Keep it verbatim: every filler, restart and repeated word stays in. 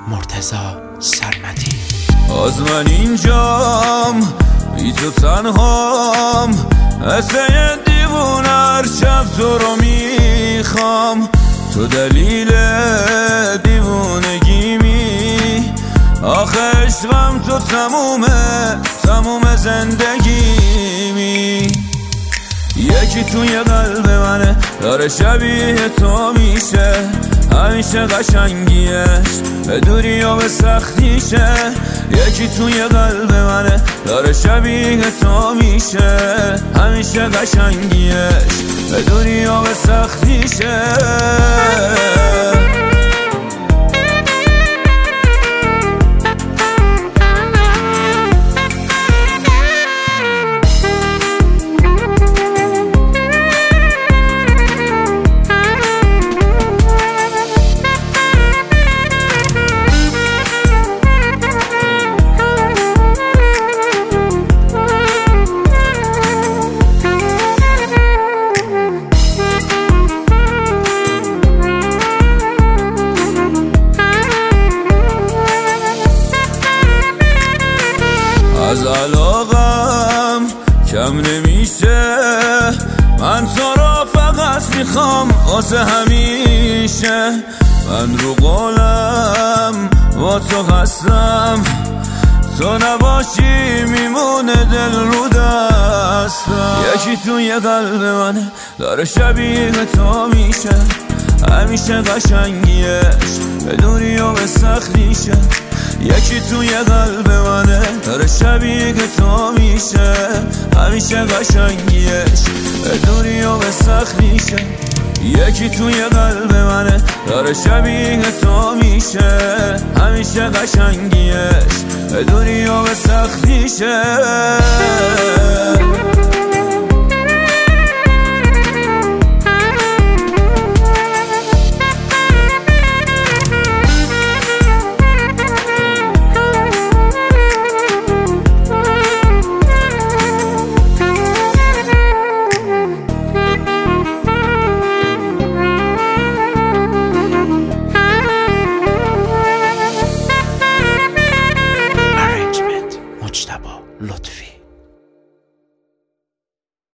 مرتضی سرمدی. از من اینجام بی تو تنهام، مثل یه دیوونه هر شب تو رو میخوام. تو دلیل دیوونگیمی، آخه عشقم تو تمومه تموم زندگیمی. یکی توی قلب منه داره شبیه تو میشه، همیشه قشنگیش به دوری و به سختیشه. یکی توی قلب منه داره شبیه تو میشه، همیشه قشنگیش به دوری و به سختیشه. از علاقم کم نمیشه، من تو را فقط میخوام واسه همیشه. من رو قولم با تو هستم، تو نباشی میمونه دل رو دستم. یکی توی قلب منه داره شبیه تو میشه، همیشه قشنگیش به دوری و به سختیشه. یکی توی قلب منه داره شبیه تو میشه، همیشه قشنگیش به دوری و به سختیشه. یکی توی قلب منه داره شبیه تو میشه، همیشه قشنگیش به دوری و به سختیشه.